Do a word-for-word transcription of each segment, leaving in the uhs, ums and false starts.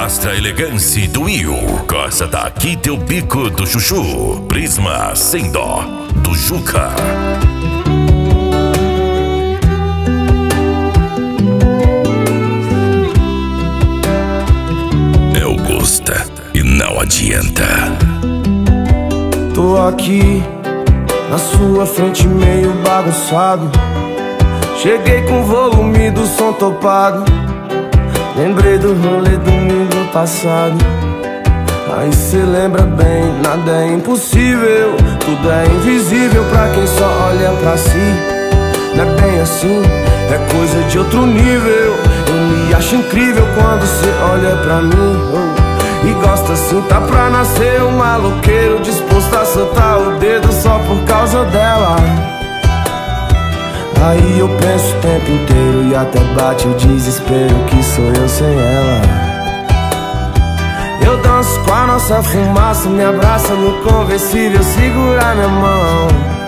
Mostra a elegância do Will. Coça daqui teu bico do chuchu. Prisma sem dó do Juca. Eu gosto e não adianta. Tô aqui na sua frente meio bagunçado. Cheguei com o volume do som topado. Lembrei do rolê domingo passado. Aí cê lembra bem, nada é impossível. Tudo é invisível pra quem só olha pra si. Não é bem assim, é coisa de outro nível. Eu me acho incrível quando cê olha pra mim, oh. E gosta assim, tá pra nascer um maloqueiro disposto a soltar o dedo só por causa dela. Aí eu penso o tempo inteiro e até bate o desespero que sou eu sem ela. Eu danço com a nossa fumaça, me abraça no conversível, segura minha mão.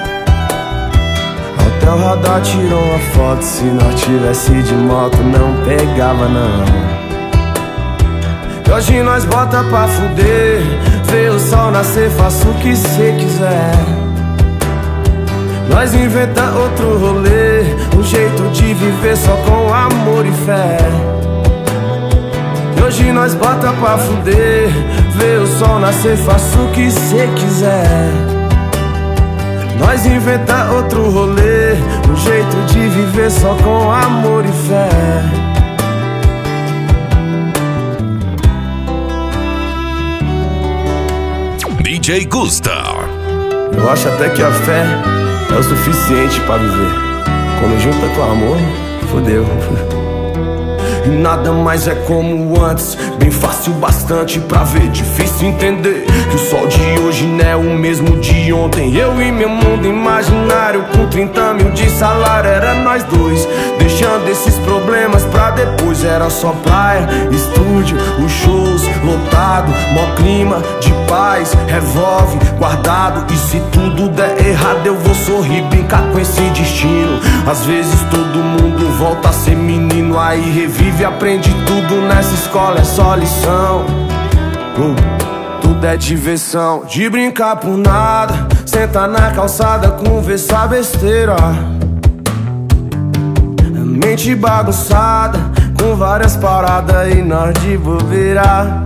Até o radar tirou uma foto, se nós tivesse de moto não pegava não. E hoje nós bota pra fuder, vê o sol nascer, faça o que cê quiser. Nós inventa outro rolê, um jeito de viver só com amor e fé. E hoje nós bota pra fuder, vê o sol nascer, faça o que cê quiser. Nós inventa outro rolê, um jeito de viver só com amor e fé. D J Gusta. Eu acho até que a fé é o suficiente pra viver. Quando junta com amor, fodeu. E nada mais é como antes, bem fácil bastante pra ver. Difícil entender que o sol de hoje não é o mesmo de ontem. Eu e meu mundo imaginário com trinta mil de salário. Era nós dois, deixando esses problemas pra depois. Era só praia, estúdio, os shows lotado, mó clima de paz, revolve guardado. E se tudo der errado eu vou sorrir, brincar com esse destino. Às vezes todo mundo volta a ser menino, aí revive e aprende tudo nessa escola, é só lição. uh, Tudo é diversão, de brincar por nada, sentar na calçada, conversar besteira. Mente bagunçada, com várias paradas e nós de bobeira.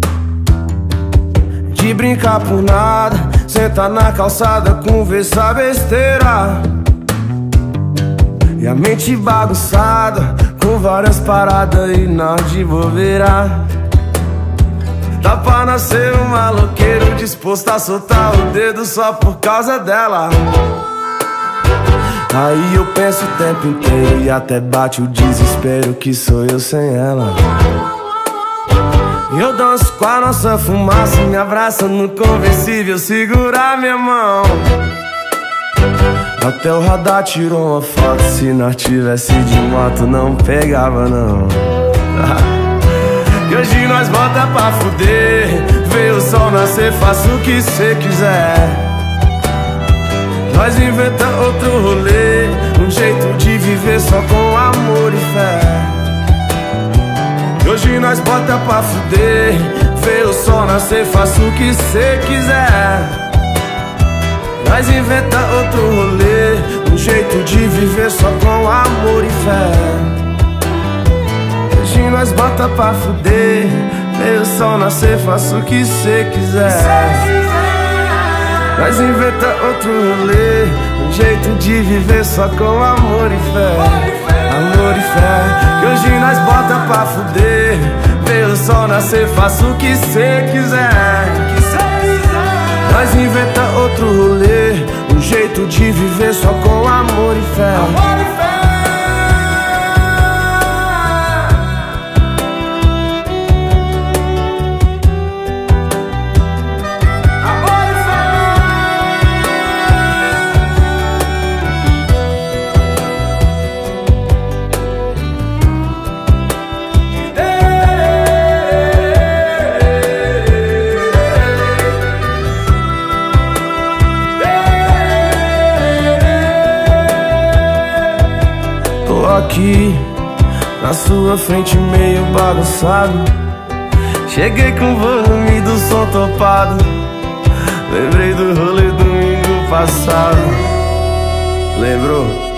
De brincar por nada, sentar na calçada, conversar besteira. E a mente bagunçada, com várias paradas e nós de bobeira. Dá pra nascer um maloqueiro disposto a soltar o dedo só por causa dela. Aí eu penso o tempo inteiro e até bate o desespero que sou eu sem ela. E eu danço com a nossa fumaça, me abraça no conversível, segura minha mão. Até o radar tirou uma foto, se nós tivesse de moto não pegava não. E hoje nós bota pra fuder, vê o sol nascer, faça o que cê quiser. Nós inventa outro rolê, um jeito de viver só com amor e fé. E hoje nós bota pra fuder, vê o sol nascer, faça o que cê quiser. Nós inventa outro rolê, um jeito de viver só com amor e fé. Hoje nós bota pra fuder, vê o sol nascer, faça o que cê quiser. Nós inventa outro rolê, um jeito de viver só com amor e fé. Amor e fé. Que hoje nós bota pra fuder, vê o sol nascer, faça o que cê quiser. Nós inventa outro rolê, um jeito de viver só com amor e fé. Amor e fé. Aqui na sua frente meio bagunçado. Cheguei com o volume do som topado. Lembrei do rolê domingo passado. Lembrou?